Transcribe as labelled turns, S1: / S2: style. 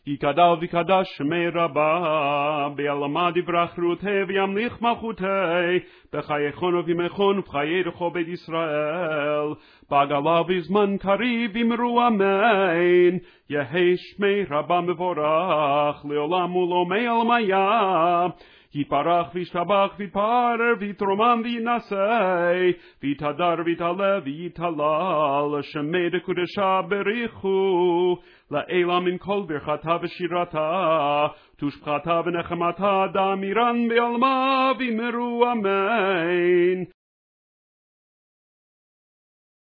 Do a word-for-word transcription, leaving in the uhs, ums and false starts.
S1: יקדל ויקדש שמי רבה, בעלמא דברך רותי וימליך מלכותי, בחייכון ובימיכון ובחיי כל בית ישראל, בעגלה בזמן קריב אמרו אמן, יהי שמי רבה מבורך, לעולם ולעולמי עלמיא, יתברך וישתבח ויתפאר ויתרומם וינשא, ויתהדר ויתעלה ויתהלל, שמי דקודשה בריחו, לעילה מן כל ברכתה ושירתה, תושבחתה ונחמתה דאמירן בעלמא ואמרו אמן.